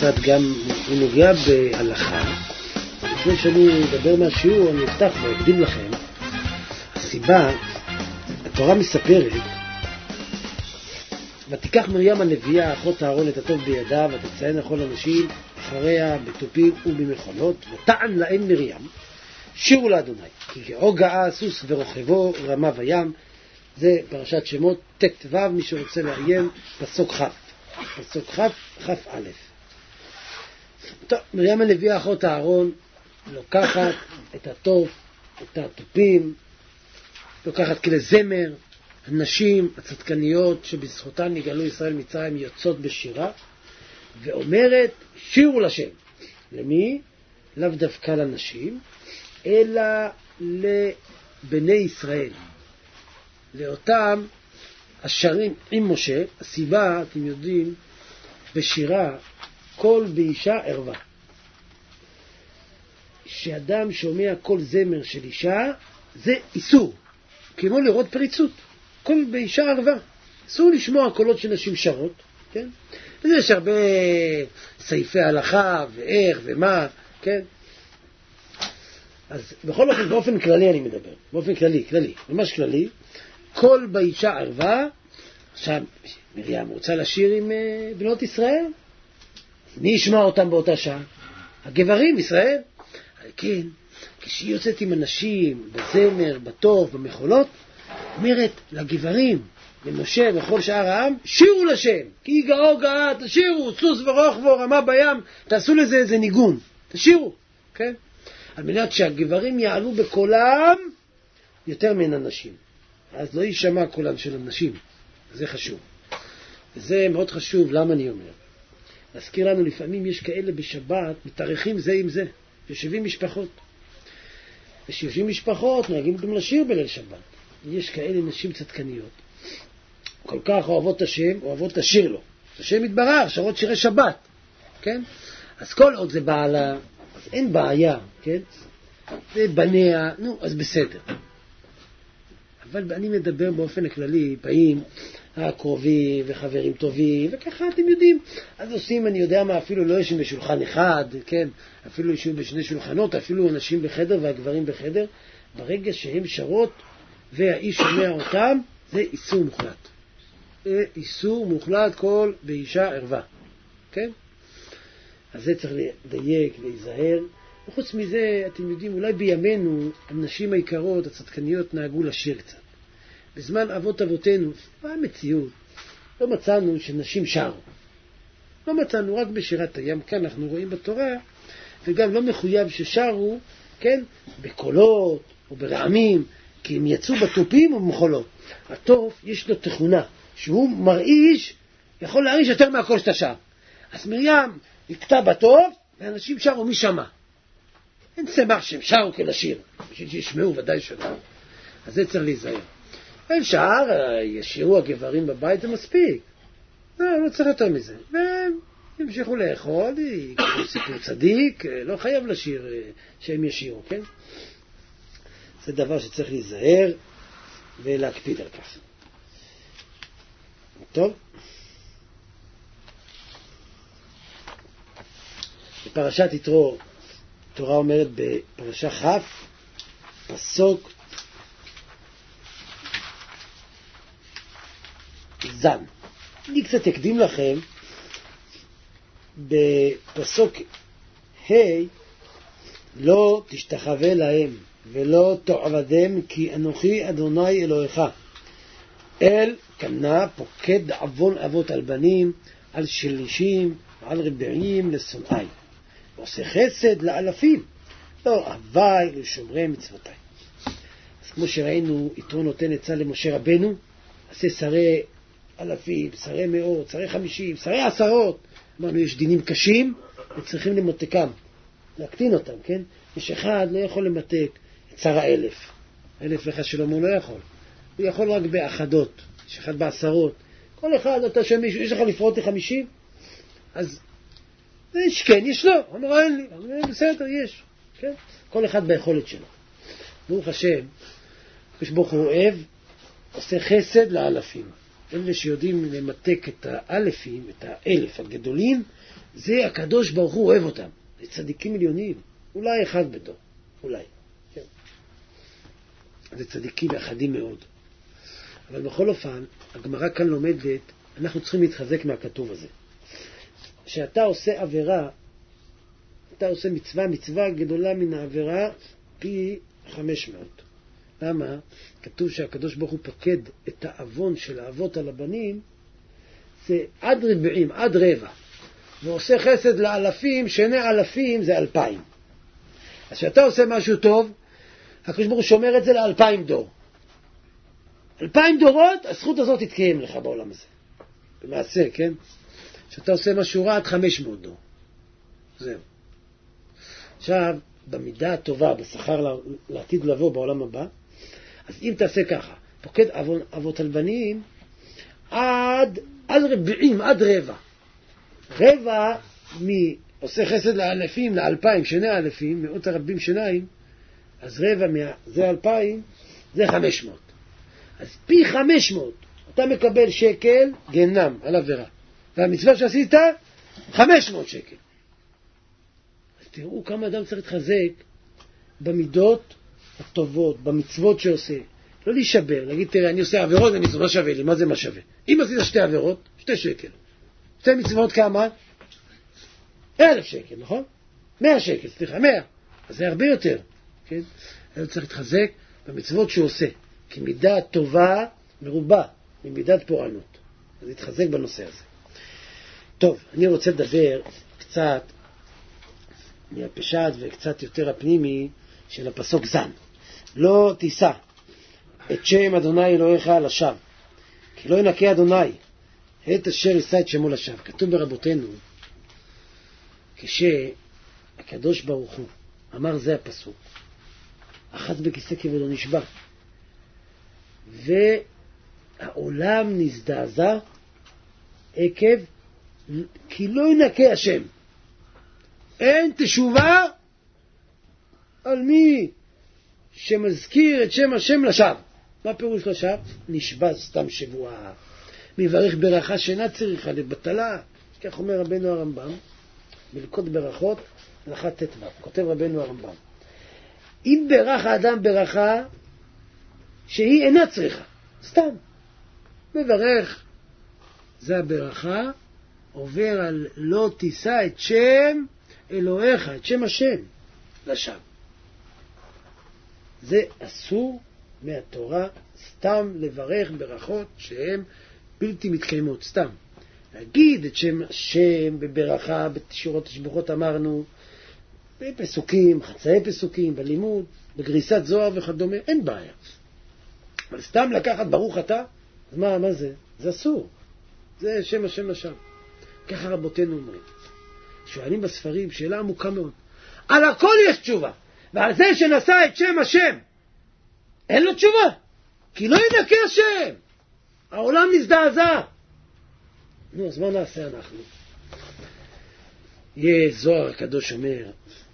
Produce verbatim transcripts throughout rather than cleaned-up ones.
קצת גם נוגע בהלכה. לפני שאני אדבר מהשיעור, אני אפתח ואקדים לכם. הסיבה, התורה מספרת, ותיקח מרים הנביאה אחות אהרון את הטוב בידה ותציין לכל אנשים אחריה בתופים ובמכונות, וטען להם מרים, שירו לאדוני, כי כאו גאה סוס ורוכבו רמה וים. זה פרשת שמות ט' ו', מי שרוצה לעיין, פסוק כ', פסוק כ', כ' א'. טוב, מרים הנביאה אחות אהרון לוקחת את הטוב, את הטופים, לוקחת כלי זמר, הנשים הצדקניות שבזכותן נגאלו ישראל מצרים יוצאות בשירה, ואומרת שירו לשם. למי? לאו דווקא לנשים, אלא לבני ישראל, לאותם השרים עם משה. הסיבה, אתם יודעים, בשירה כל באישה ערווה. שאדם שומע כל זמר של אישה זה איסור, כמו לראות פריצות. כל באישה ערווה, אסור לשמוע קולות של נשים שרות, כן? וזה יש הרבה סעיפי הלכה ואיך ומה, כן? אז בכל אופן, באופן כללי אני מדבר, באופן כללי, כללי, ממש כללי, כל באישה ערווה. עכשיו, מרים רוצה לשיר עם uh, בנות ישראל, מי ישמע אותם באותה שעה? הגברים, ישראל. כן, כשהיא יוצאת עם אנשים, בזמר, בטוב, במחולות, אומרת לגברים, למשה וכל שאר העם, שירו לשם, כי יגאו גאה, תשירו, סוס ורוכבו, רמה בים, תעשו לזה איזה ניגון, תשירו, כן? על מנת שהגברים יעלו בקולם יותר מן הנשים. אז לא יישמע קולן של הנשים, זה חשוב. וזה מאוד חשוב, למה אני אומר? להזכיר לנו, לפעמים יש כאלה בשבת, מתארחים זה עם זה, יושבים משפחות. ושיושבים משפחות, נוהגים גם לשיר בליל שבת. יש כאלה נשים צדקניות, כל כך אוהבות השם, אוהבות לשיר לו. השם יתברך, שרות שירי שבת, כן? אז כל עוד זה בעלה, אז אין בעיה, כן? זה בניה, נו, אז בסדר. אבל אני מדבר באופן הכללי, באים הקרובים וחברים טובים, וככה אתם יודעים. אז עושים, אני יודע מה, אפילו לא יושבים בשולחן אחד, כן? אפילו יושבים בשני שולחנות, אפילו אנשים בחדר והגברים בחדר. ברגע שהם שרות והאיש שומע אותם, זה איסור מוחלט. זה איסור מוחלט כל באישה ערווה. כן? אז זה צריך לדייק, להיזהר. וחוץ מזה, אתם יודעים, אולי בימינו, הנשים העיקרות, הצדקניות, נהגו לשיר קצת. בזמן אבות אבותינו, מה המציאות? לא מצאנו שנשים שרו. לא מצאנו, רק בשירת הים. כאן אנחנו רואים בתורה, וגם לא מחויב ששרו, כן? בקולות או ברעמים, כי הם יצאו בטופים או במחולות. הטוף יש לו תכונה, שהוא מרעיש, יכול להרעיש יותר מהכל שאתה שר. אז מרים הקטע בטוף, ואנשים שרו מי שמע. אין שמח שהם שרו כלשיר, בשביל שישמעו ודאי שלא. אז זה צריך להיזהר. אפשר, ישירו הגברים בבית, זה מספיק. לא, לא צריך יותר מזה. והם ימשיכו לאכול, יקראו סיפור צדיק, לא חייב לשיר שהם ישירו, כן? זה דבר שצריך להיזהר ולהקפיד על כך. טוב. בפרשת יתרו, התורה אומרת בפרשה כ', פסוק זן. אני קצת אקדים לכם, בפסוק ה' לא תשתחווה להם ולא תעבדם כי אנוכי אדוני אלוהיך. אל קנה פוקד עוון אבות על בנים, על שלישים, על רבעים לשונאי. ועושה חסד לאלפים, לא אהבי לשומרי מצוותי. אז כמו שראינו, יתרו נותן עצה למשה רבנו, עשה שרי אלפים, שרי מאות, שרי חמישים, שרי עשרות. אמרנו, יש דינים קשים וצריכים למתקם, להקטין אותם, כן? יש אחד לא יכול למתק את שר האלף. אלף לך שלמה לא יכול. הוא יכול רק באחדות, יש אחד בעשרות. כל אחד, אתה שמישהו, יש לך לפרוט לחמישים? אז יש כן, יש לא. אמר, אין לי. אמר, בסדר, יש. כן? כל אחד ביכולת שלו. ברוך השם, כשברוך הוא אוהב, עושה חסד לאלפים. אלה שיודעים למתק את האלפים, את האלף הגדולים, זה הקדוש ברוך הוא אוהב אותם. זה צדיקים מיליונים. אולי אחד בדור. אולי. כן. זה צדיקים אחדים מאוד. אבל בכל אופן, הגמרא כאן לומדת, אנחנו צריכים להתחזק מהכתוב הזה. שאתה עושה עבירה, אתה עושה מצווה, מצווה גדולה מן העבירה פי חמש מאות. למה? כתוב שהקדוש ברוך הוא פקד את האבון של האבות על הבנים, זה עד רבעים, עד רבע. ועושה חסד לאלפים, שני אלפים זה אלפיים. אז שאתה עושה משהו טוב, הקדוש ברוך הוא שומר את זה לאלפיים דור. אלפיים דורות, הזכות הזאת תתקיים לך בעולם הזה. במעשה, כן? שאתה עושה משהו רע עד חמש מאות דור. זהו. עכשיו, במידה הטובה, בשכר לעתיד לבוא בעולם הבא, אז אם תעשה ככה, פוקד אבות, אבות על בנים, עד, עד רבעים, עד רבע. רבע מ... עושה חסד לאלפים, לאלפיים, שני אלפים, מאות הרבים שניים, אז רבע מה... זה אלפיים, זה חמש מאות. אז פי חמש מאות, אתה מקבל שקל גנם על עבירה. והמצווה שעשית, חמש מאות שקל. אז תראו כמה אדם צריך להתחזק במידות הטובות, במצוות שעושה. לא להישבר, להגיד, תראה, אני עושה עבירות ומצוות, לא שווה לי, מה זה מה שווה? אם עשית שתי עבירות, שתי שקל. שתי מצוות כמה? אלף שקל, נכון? מאה שקל, סליחה, מאה. אז זה הרבה יותר, כן? אז צריך להתחזק במצוות שהוא עושה. כי מידה טובה מרובה ממידת פורענות. אז להתחזק בנושא הזה. טוב, אני רוצה לדבר קצת מהפשט וקצת יותר הפנימי של הפסוק זן. לא תישא את שם אדוני אלוהיך לשווא, כי לא ינקה אדוני את אשר יישא את שמו לשווא. כתוב ברבותינו, כשהקדוש ברוך הוא אמר זה הפסוק, אחז בכיסא כבודו נשבע, והעולם נזדעזע עקב כי לא ינקה השם. אין תשובה על מי שמזכיר את שם השם לשווא. מה פירוש לשווא? נשבע סתם שבועה. מברך ברכה שאינה צריכה לבטלה. כך אומר רבנו הרמב"ם, בלקות ברכות, הלכה ט"ו. כותב רבנו הרמב"ם, אם ברך האדם ברכה שהיא אינה צריכה, סתם מברך, זה הברכה, עובר על לא תישא את שם אלוהיך, את שם השם לשווא. זה אסור מהתורה סתם לברך ברכות שהן בלתי מתקיימות, סתם. להגיד את שם השם בברכה, בשורות השבוחות אמרנו, בפסוקים, חצאי פסוקים, בלימוד, בגריסת זוהר וכדומה, אין בעיה. אבל סתם לקחת ברוך אתה, אז מה, מה זה? זה אסור. זה שם השם לשווא. ככה רבותינו אומרים. שואלים בספרים שאלה עמוקה מאוד. על הכל יש תשובה. ועל זה שנשא את שם השם, אין לו תשובה. כי לא ינקה השם. העולם נזדעזע. נו, אז מה נעשה אנחנו? יהיה זוהר הקדוש אומר,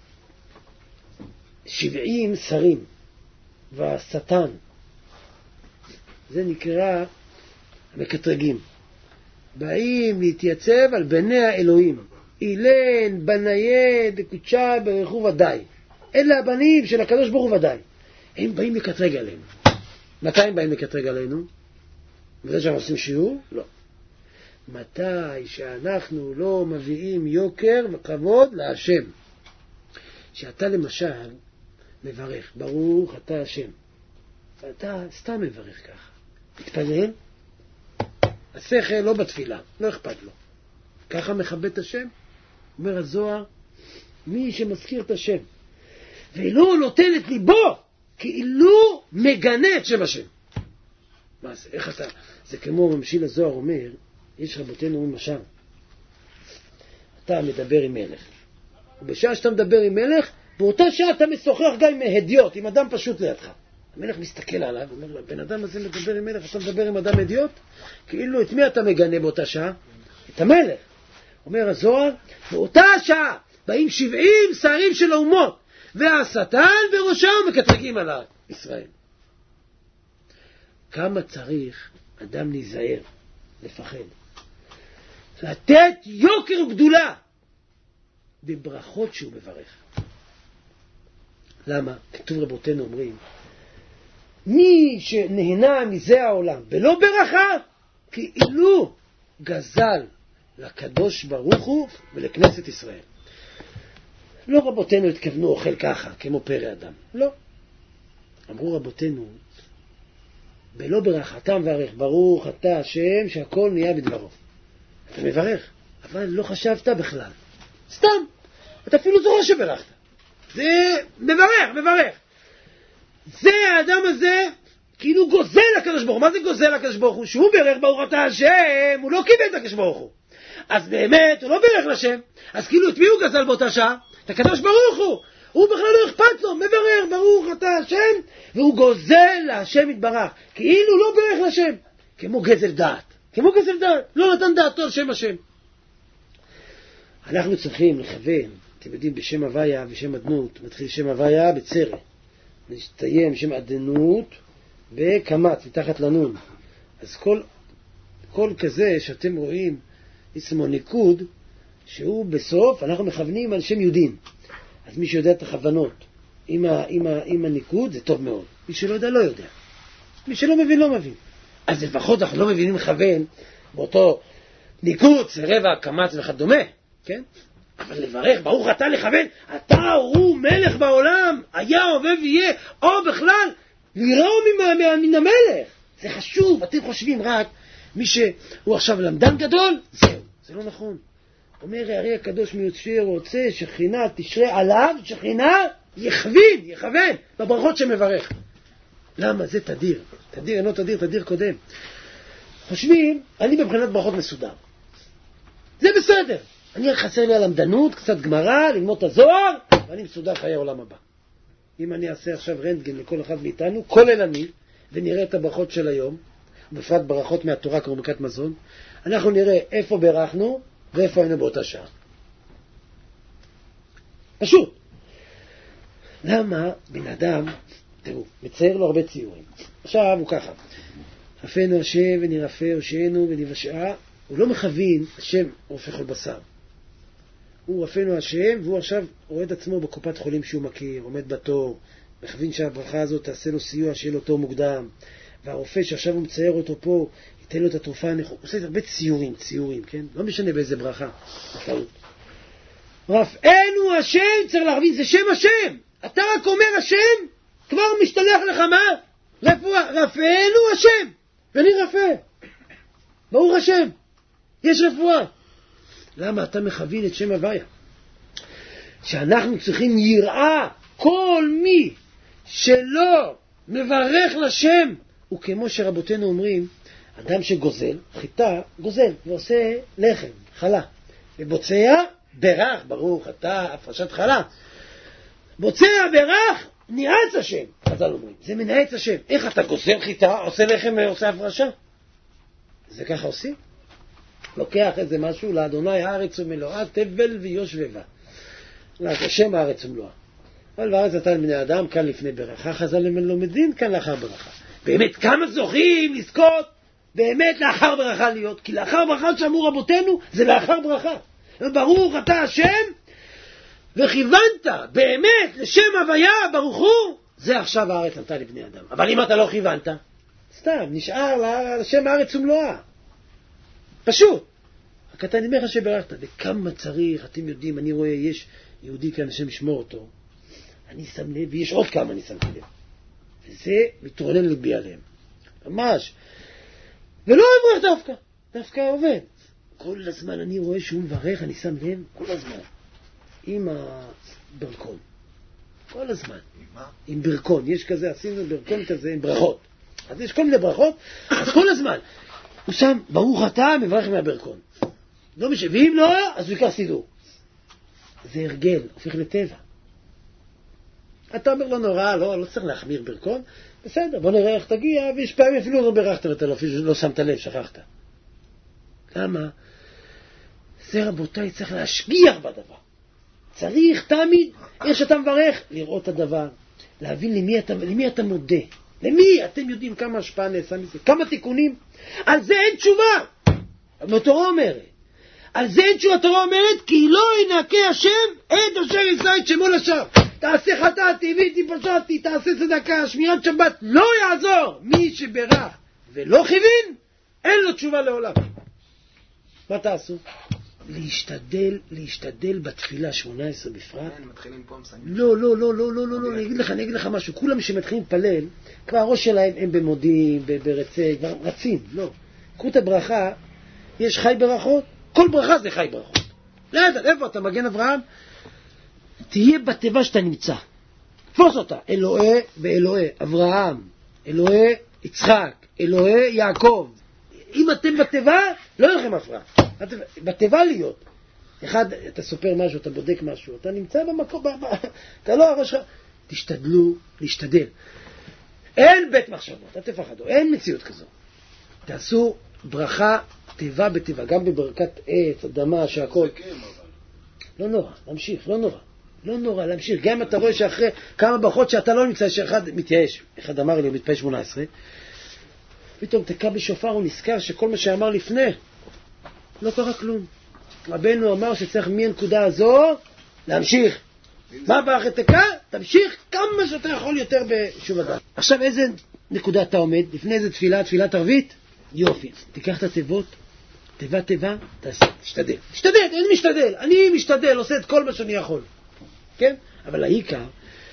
שבעים שרים והשטן, זה נקרא המקטרגים, באים להתייצב על בני האלוהים. אילן, בניה, דקודשה, ברכו ודאי. אלה הבנים של הקדוש ברוך הוא ודאי. הם באים לקטרג עלינו. מתי הם באים לקטרג עלינו? מתי שאנחנו עושים שיעור? לא. מתי שאנחנו לא מביאים יוקר וכבוד להשם. שאתה למשל מברך, ברוך אתה השם. אתה סתם מברך ככה. תתפלל, השכל לא בתפילה, לא אכפת לו. ככה מכבד את השם. אומר הזוהר, מי שמזכיר את השם ולא נותן את ליבו, כאילו מגנה את שם השם. מה זה? איך אתה? זה כמו ממשיל הזוהר אומר, יש רבותינו אומרים משל, אתה מדבר עם מלך, ובשעה שאתה מדבר עם מלך, באותה שעה אתה משוחח גם עם הדיוט, עם אדם פשוט לידך. המלך מסתכל עליו, אומר לו, בן אדם הזה מדבר עם מלך, אתה מדבר עם אדם הדיוט? כאילו את מי אתה מגנה באותה שעה? את המלך. אומר הזוהר, באותה שעה באים שבעים שרים של האומות, והשטן בראשם מקטרגים על ישראל. כמה צריך אדם להיזהר, לפחד, לתת יוקר וגדולה בברכות שהוא מברך. למה? כתוב רבותינו אומרים, מי שנהנה מזה העולם ולא ברכה, כאילו גזל לקדוש ברוך הוא ולכנסת ישראל. לא רבותינו התכוונו אוכל ככה, כמו פרא אדם. לא. אמרו רבותינו, בלא ברכתם וערך, ברוך אתה השם שהכל נהיה בדברו. אתה מברך, אבל לא חשבת בכלל. סתם. אתה אפילו זוכר שברכת. זה מברך, מברך. זה האדם הזה כאילו גוזל לקדוש ברוך הוא. מה זה גוזל לקדוש ברוך הוא? שהוא ברך ברוך אתה השם, הוא לא קיבל את הקדוש ברוך הוא. אז באמת הוא לא ברך לשם. אז כאילו את מי הוא גזל באותה שעה? את הקדוש ברוך הוא. הוא בכלל לא אכפת לו, מברך ברוך אתה השם, והוא גוזל להשם יתברך. כאילו לא ברך לשם. כמו גזל דעת. כמו גזל דעת. לא נתן דעתו על שם השם. אנחנו צריכים לכוון, אתם יודעים, בשם הוויה ושם עדנות, מתחיל שם הוויה בצרה. מסתיים שם עדנות בקמת, מתחת לנון. אז כל, כל כזה שאתם רואים, ישמו ניקוד, שהוא בסוף, אנחנו מכוונים על שם יהודים. אז מי שיודע את הכוונות עם, ה, עם, ה, עם הניקוד, זה טוב מאוד. מי שלא יודע, לא יודע. מי שלא מבין, לא מבין. אז לפחות אנחנו לא מבינים לכוון באותו ניקוד, רבע, קמת וכדומה, כן? אבל לברך, ברוך אתה לכוון, אתה הוא מלך בעולם, היה, הווה ויהיה, או בכלל, לירום מן המלך. זה חשוב, אתם חושבים רק, מי שהוא עכשיו למדן גדול, זהו, זה לא נכון. אומר הרי הקדוש מיוצא רוצה שכינה תשרה עליו, שכינה יכווין, יכוון, בברכות שמברך. למה? זה תדיר. תדיר, אינו תדיר, תדיר קודם. חושבים, אני בבחינת ברכות מסודר. זה בסדר. אני חסר לי על למדנות, קצת גמרא, ללמוד את הזוהר, ואני מסודר חיי העולם הבא. אם אני אעשה עכשיו רנטגן לכל אחד מאיתנו, כולל אני, ונראה את הברכות של היום, בפרט ברכות מהתורה כמו ברכת מזון, אנחנו נראה איפה ברכנו, ואיפה היינו באותה שעה. פשוט. למה בן אדם, תראו, מצייר לו הרבה ציורים. עכשיו הוא ככה, רפאנו השם ונרפא הושענו ונבשעה, הוא לא מכוון, השם רופא כל בשר. הוא רפאנו השם, והוא עכשיו רואה את עצמו בקופת חולים שהוא מכיר, עומד בתור, מכוון שהברכה הזאת תעשה לו סיוע, שיהיה לו תור מוקדם, והרופא שעכשיו הוא מצייר אותו פה, ייתן לו את התרופה הנכונה. הוא עושה הרבה ציורים, ציורים, כן? לא משנה באיזה ברכה. רפאנו השם, צריך להבין, זה שם השם. אתה רק אומר השם, כבר משתלח לך מה? רפואה, רפאנו השם, ונרפא. ברוך השם, יש רפואה. למה? אתה מכוון את שם הוויה. שאנחנו צריכים יראה, כל מי שלא מברך לשם, וכמו שרבותינו אומרים, אדם שגוזל, חיטה, גוזל, ועושה לחם, חלה. ובוצע, ברך, ברוך אתה, הפרשת חלה. בוצע, ברך, ניעץ השם. אז לא אומרים, זה מנעץ השם. איך אתה גוזל חיטה, עושה לחם ועושה הפרשה? זה ככה עושים? לוקח איזה משהו, לאדוני הארץ ומלואה, תבל ויושבבה. השם הארץ ומלואה. אבל בארץ נתן בני אדם, כאן לפני ברכה, חז"ל לומדים, כאן לאחר ברכה. באמת, כמה זוכים לזכות, באמת לאחר ברכה להיות, כי לאחר ברכה שאמרו רבותינו, זה לאחר ברכה. ברוך אתה השם, וכיוונת באמת לשם הוויה, ברוך הוא, זה עכשיו הארץ נתן לבני אדם. אבל אם אתה לא כיוונת, סתם, נשאר לשם הארץ ומלואה. פשוט. רק אתה נמר שברכת, וכמה צריך, אתם יודעים, אני רואה, יש יהודי כאן השם ישמור אותו, אני שם לב, ויש עוד כמה אני שמתי לב. וזה מתרונן לבי עליהם. ממש. ולא מברך דווקא. דווקא עובד. כל הזמן אני רואה שהוא מברך, אני שם לב, כל הזמן. עם הברקון. כל הזמן. עם מה? עם ברקון. יש כזה, עשינו ברקון כזה, עם ברכות. אז יש כל מיני ברכות, אז כל הזמן. הוא שם, ברוך אתה, מברך מהברקון. לא משווים לו, אז הוא יקר סידור. זה הרגל, הופך לטבע. אתה אומר לו נורא, לא, לא צריך להחמיר ברקון, בסדר, בוא נראה איך תגיע, ויש פעמים אפילו לא ברכת ואתה לא, לא שמת לב, שכחת. למה? זה רבותיי, צריך להשגיח בדבר. צריך תמיד, איך שאתה מברך, לראות את הדבר, להבין למי אתה, למי אתה מודה. למי? אתם יודעים כמה השפעה נעשה מזה, כמה תיקונים, על זה אין תשובה. התורה אומרת, על זה תשובה התורה אומרת, כי לא ינקה השם את אשר יישא את שמו לשווא. תעשה חטאתי, ביתי פשעתי, תעשה צדקה, שמירת שבת, לא יעזור. מי שברך ולא כיוון, אין לו תשובה לעולם. מה תעשו? להשתדל, להשתדל בתפילה שמונה עשרה בפרט. מתחילים פה מסיימים. לא, לא, לא, לא, לא, לא, אני אגיד לך, אני אגיד לך משהו. כולם שמתחילים לפלל, כבר הראש שלהם הם במודים, ברצה, כבר רצים, לא. קחו את הברכה, יש חי ברכות, כל ברכה זה חי ברכות. לא יודע, איפה אתה מגן אברהם? תהיה בתיבה שאתה נמצא. תפוס אותה. אלוהי ואלוהי, אברהם, אלוהי יצחק, אלוהי יעקב. אם אתם בתיבה, לא יהיה לכם הפרעה. בתיבה להיות. אחד, אתה סופר משהו, אתה בודק משהו, אתה נמצא במקום, אתה לא הראש שלך. תשתדלו, להשתדל. אין בית מחשבות, אל תפחדו, אין מציאות כזו. תעשו ברכה תיבה בתיבה, גם בברכת עץ, אדמה, שהכל. לא נורא, להמשיך, לא נורא. לא נורא, להמשיך. גם אם אתה רואה שאחרי כמה ברכות שאתה לא נמצא, שאחד מתייאש. אחד אמר לי, הוא מתפעל שמונה עשרה. פתאום תקע בשופר, הוא נזכר שכל מה שאמר לפני, לא קרה כלום. רבנו אמר שצריך מהנקודה הזו להמשיך. מה ברכת תקע? תמשיך כמה שאתה יכול יותר בשוב אדם. עכשיו איזה נקודה אתה עומד? לפני איזה תפילה, תפילת ערבית? יופי. תיקח את התיבות, תיבה תיבה, תעשה, תשתדל. תשתדל, אין משתדל. אני משתדל, עושה את כל מה שאני יכול. כן? אבל העיקר,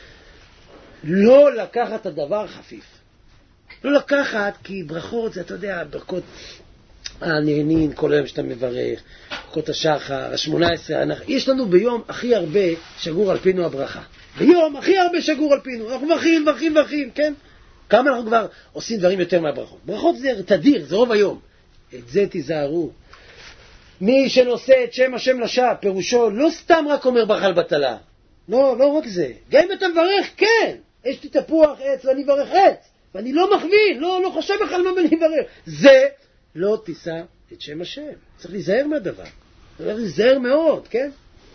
לא לקחת את הדבר חפיף. לא לקחת, כי ברכות זה, אתה יודע, ברכות הנהנין, כל היום שאתה מברך, ברכות השחר, השמונה עשרה, יש לנו ביום הכי הרבה שגור על פינו הברכה. ביום הכי הרבה שגור על פינו. אנחנו מברכים, מברכים, מברכים, כן? כמה אנחנו כבר עושים דברים יותר מהברכות. ברכות זה תדיר, זה רוב היום. את זה תיזהרו. מי שנושא את שם השם לשווא, פירושו לא סתם רק אומר ברכה על בטלה. לא, לא רק זה. גם אם אתה מברך, כן. יש לי תפוח עץ ואני מברך עץ. ואני לא מכווין, לא, לא חושב בכלל מה אני מברך. זה לא תישא את שם השם. צריך להיזהר מהדבר. צריך להיזהר מאוד, כן?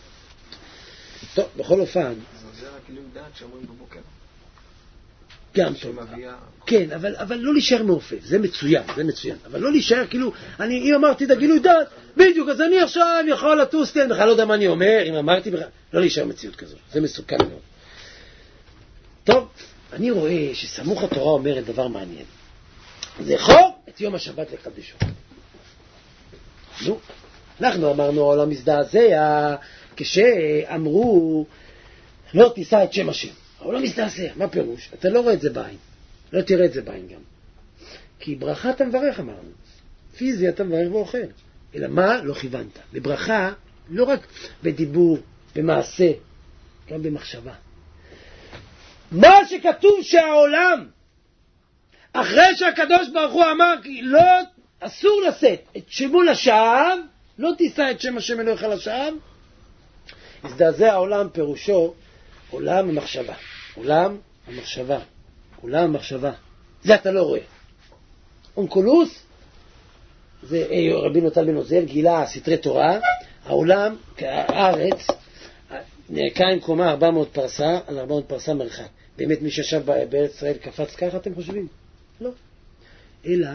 טוב, בכל אופן. זה רק כאילו דעת שאומרים בבוקר. גם טוב. כן, אבל, אבל לא להישאר מעופף, זה מצוין, זה מצוין. אבל לא להישאר כאילו, אני, אם אמרתי את הגילוי דעת, בדיוק, אז אני עכשיו יכול לטוס, כן, בכלל לא יודע מה אני אומר, אם אמרתי בכלל, לא להישאר מציאות כזו, זה מסוכן מאוד. טוב, אני רואה שסמוך התורה אומרת דבר מעניין. זכור את יום השבת לקדשו. נו, אנחנו אמרנו העולם מזדעזע, כשאמרו, לא תישא את שם השם. העולם מזדעזע, מה פירוש? אתה לא רואה את זה בעין. לא תראה את זה בעין גם. כי ברכה אתה מברך, אמרנו. פיזי אתה מברך ואוכל. אלא מה? לא כיוונת. בברכה, לא רק בדיבור, במעשה, גם במחשבה. מה שכתוב שהעולם, אחרי שהקדוש ברוך הוא אמר, כי לא, אסור לשאת את שמו לשווא, לא תישא את שם השם אלוהיך לשווא, הזדעזע העולם פירושו, עולם המחשבה. עולם המחשבה. עולם המחשבה. זה אתה לא רואה. אונקולוס, זה רבינו טל בן עוזר, גילה סתרי תורה, העולם, הארץ, נעקה עם קומה ארבע מאות פרסה, על ארבע מאות פרסה מרחק. באמת מי שישב בארץ ישראל קפץ ככה, אתם חושבים? לא. אלא,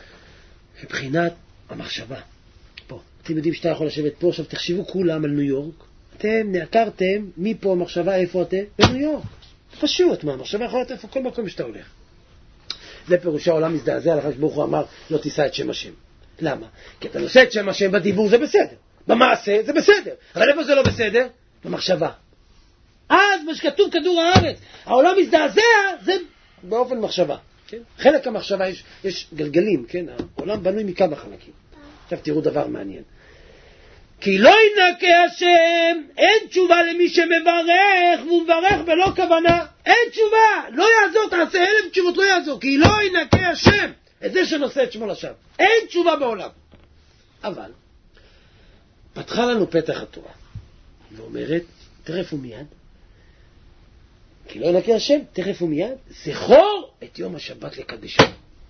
מבחינת המחשבה. פה. אתם יודעים שאתה יכול לשבת פה, עכשיו תחשבו כולם על ניו יורק, אתם נעקרתם, מפה המחשבה, איפה אתם? בניו יורק. פשוט, מה? המחשבה יכולה להיות איפה כל מקום שאתה הולך. זה פירוש העולם מזדעזע, לך שברוך הוא אמר, לא תישא את שם השם. למה? כי אתה נושא את שם השם בדיבור, זה בסדר. במעשה, זה בסדר. אבל איפה זה לא בסדר? במחשבה. אז מה שכתוב כדור הארץ, העולם מזדעזע, זה באופן מחשבה. כן? חלק המחשבה, יש, יש גלגלים, כן? העולם בנוי מכמה חלקים. עכשיו תראו דבר מעניין. כי לא ינקה השם, אין תשובה למי שמברך, והוא מברך בלא כוונה. אין תשובה, לא יעזור, תעשה אלף תשובות, לא יעזור, כי לא ינקה השם, את זה שנושא את שמו לשווא. אין תשובה בעולם. אבל, פתחה לנו פתח התורה, ואומרת, תכף ומיד, כי לא ינקה השם, תכף ומיד, זכור את יום השבת לקדשו.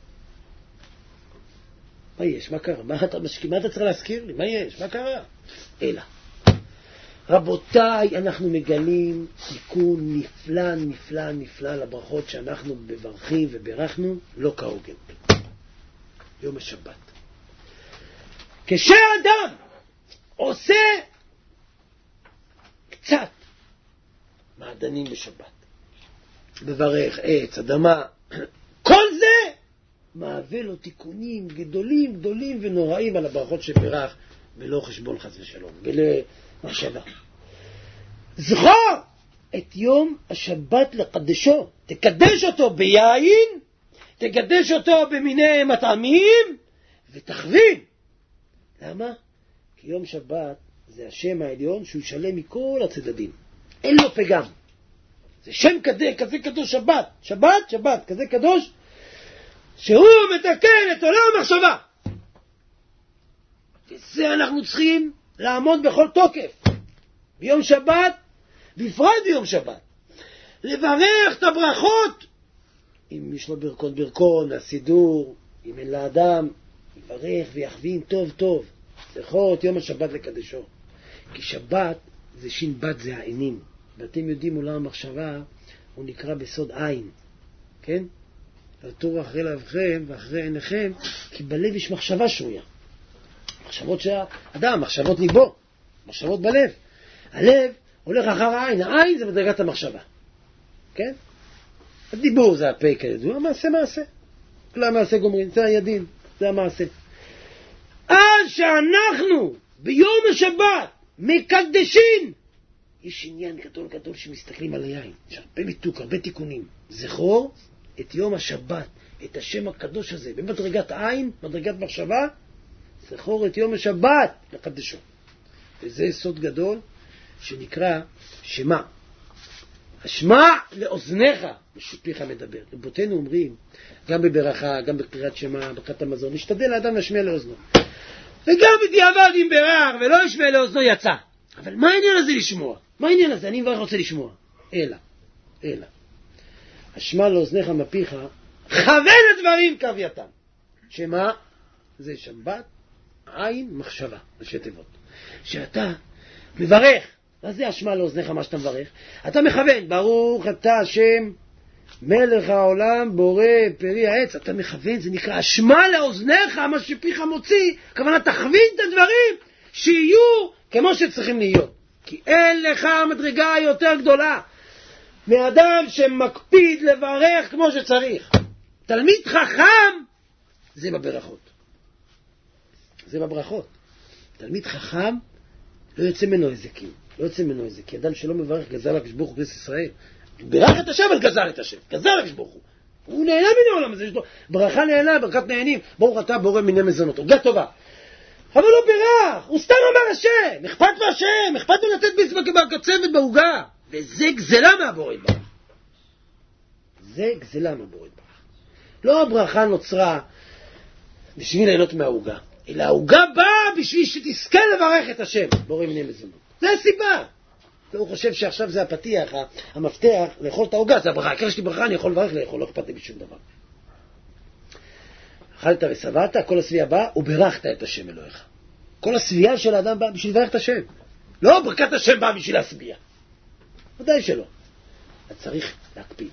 מה יש? מה קרה? מה אתה, מה אתה צריך להזכיר לי? מה יש? מה קרה? אלא. רבותיי, אנחנו מגלים תיקון נפלא, נפלא, נפלא לברכות שאנחנו בברכים וברכנו, לא כהוגן. יום השבת. כשאדם עושה קצת מעדנים בשבת, מברך עץ, אדמה, כל זה מעווה לו תיקונים גדולים גדולים ונוראים על הברכות שברך, ולא חשבון חס ושלום, ולמחשבה. זכור את יום השבת לקדשו, תקדש אותו ביין, תקדש אותו במיני מטעמים, ותכווין. למה? כי יום שבת זה השם העליון שהוא שלם מכל הצדדים, אין לו פגם. זה שם כזה, כזה קדוש שבת, שבת, שבת, כזה קדוש, שהוא מתקן את עולם המחשבה. וזה אנחנו צריכים לעמוד בכל תוקף. ביום שבת, בפרט ביום שבת. לברך את הברכות. אם יש לו ברכות ברכון, מהסידור, אם אין לאדם, יברך ויכווין טוב טוב. זכור את יום השבת לקדשו. כי שבת זה שין בת, זה העינים. ואתם יודעים, עולם המחשבה הוא נקרא בסוד עין. כן? תראו אחרי לבכם ואחרי עיניכם, כי בלב יש מחשבה שרויה. מחשבות שהאדם, מחשבות ליבו, מחשבות בלב. הלב הולך אחר העין, העין זה בדרגת המחשבה. כן? הדיבור זה הפה כידוע, המעשה מעשה. כל המעשה גומרים, זה הידין, זה המעשה. אז שאנחנו ביום השבת מקדשים, יש עניין גדול גדול שמסתכלים על היין, יש הרבה מיתוק, הרבה תיקונים. זכור את יום השבת, את השם הקדוש הזה, במדרגת עין, מדרגת מחשבה, זכור את יום השבת לקדשו. וזה סוד גדול שנקרא שמה. השמע לאוזניך, משפיך מדבר. רבותינו אומרים, גם בברכה, גם בקריאת שמה, ברכת המזון, נשתדל לאדם להשמיע לאוזנו. וגם בדיעבד אם ברך ולא ישמע לאוזנו יצא. אבל מה העניין הזה לשמוע? מה העניין הזה? אני מברך רוצה לשמוע. אלא, אלא. השמע לאוזניך מפיך, כוון הדברים קווייתם. שמה? זה שבת, עין, מחשבה, ראשי תיבות. שאתה מברך, מה זה השמע לאוזניך מה שאתה מברך? אתה מכוון, ברוך אתה השם, מלך העולם, בורא פרי העץ, אתה מכוון, זה נקרא השמע לאוזניך, מה שפיך מוציא, כוונה תכווין את הדברים שיהיו כמו שצריכים להיות. כי אין לך מדרגה יותר גדולה מאדם שמקפיד לברך כמו שצריך. תלמיד חכם זה בברכות, זה בברכות. תלמיד חכם לא יוצא ממנו הזקים, לא יוצא ממנו הזק, כי אדם שלא מברך גזר לקדוש ברוך הוא בכנסת ישראל. ברך את השם אבל גזר את השם, גזר לקדוש ברוך הוא. הוא נהנה מן העולם הזה, יש לו ברכה נהנה, ברכת נהנים, ברוך אתה בורא מיני מזונות, הוגה טובה. אבל לא ברך, הוא סתם אמר השם, אכפת לו השם, אכפת לו לתת בקצבת בהוגה. וזה גזלה מהבורא יתברך. זה גזלה מהבורא יתברך. לא הברכה נוצרה בשביל ליהנות מההוגה, אלא ההוגה באה בשביל שתזכה לברך את השם, בורא מיני מזונות. זה הסיבה. הוא חושב שעכשיו זה הפתיח, המפתח, לאכול את ההוגה, זה הברכה. כי יש לי ברכה, אני יכול לברך לאכול, לא אכפת לי בשום דבר. אכלת וסבעת, כל הסביעה באה, וברכת את השם אלוהיך. כל הסביעה של האדם באה בשביל לברך את השם. לא ברכת השם באה בשביל להסביע. ודאי שלא. אתה צריך להקפיד.